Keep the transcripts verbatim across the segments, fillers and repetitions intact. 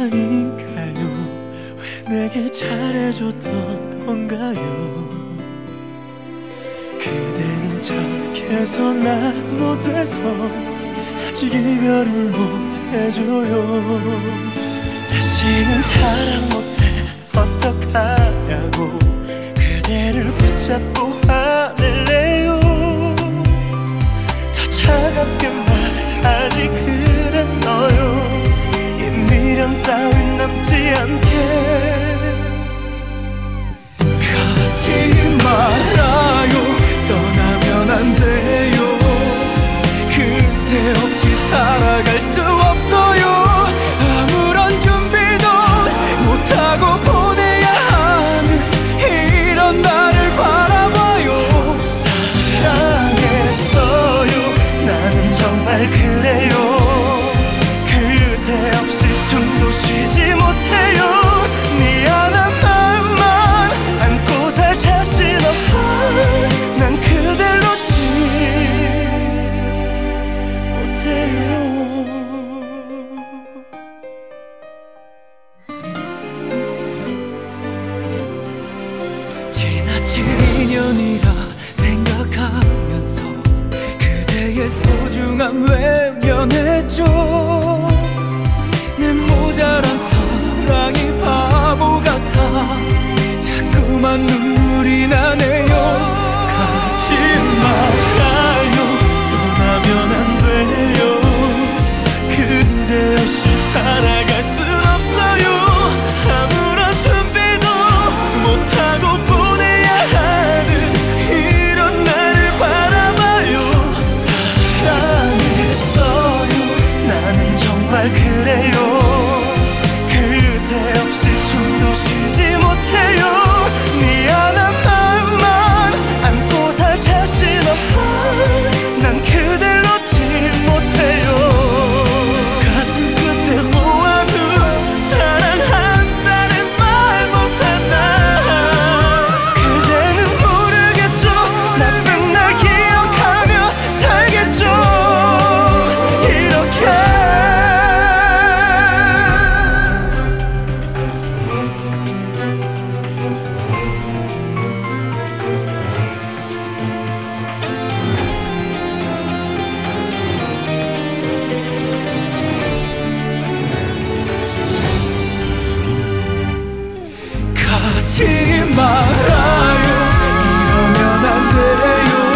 아닌가요? 왜 내게 잘해줬던 건가요? 그대는 착해서 난 못돼서 아직 이별은 못해줘요. 다시는 사랑 못해 어떡하냐고 그대를 붙잡고 화를 내요. 더 차갑게 말하지 그랬어요. 이 미련 따윈 남지 않게. 가지 말아요. 떠나면 안 돼요. 그대 없이 살아갈 수 없어요. 아무런 준비도 못하고 보내야 하는 이런 나를 바라봐요. 사랑했어요. 나는 정말 그래요. 그대 없이 숨도 쉬지 못해요. 미안한 마음만 안고 살 자신 없어. 난 그댈 놓지 못해요. 지나친 인연이라 생각하면서 그대의 소중함 외면했죠. 내 모자란 사랑이 바보 같아 자꾸만 눈물이 나네요. 가지 말아요. 떠나면 안 돼요. 그대 없이 살아갈 순 없어요. 아무런 준비도 못하고 보내야 하는 이런 나를 바라봐요. 사랑했어요. 나는 정말 그래요. 그대 없이 숨도 쉬지 못해요. 미안한 마음만 안고 살 자신 없어. 난 그댈 놓지 못해요. 가슴 끝에 모아둔 사랑한다는 말 못한다. 그대는 모르겠죠. 나쁜 날 기억하며 살겠죠. 이렇게 가지 말아요. 이러면 안 돼요.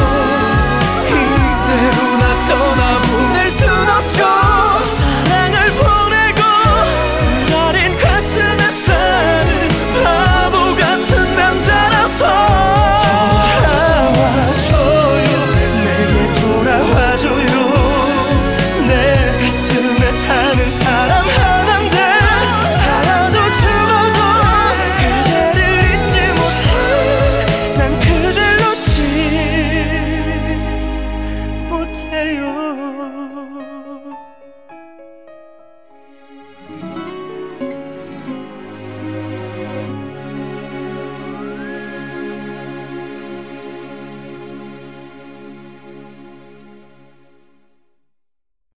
이대로 나 떠나보낼 순 없죠. 사랑을 보내고 쓰라린 가슴에 사는 바보 같은 남자라서 돌아와줘요. 내게 돌아와줘요. 내 가슴에 사는 사람 하나인데 살아도 죽어도 그대를 잊지 못해. 난 그댈 놓지 못해요.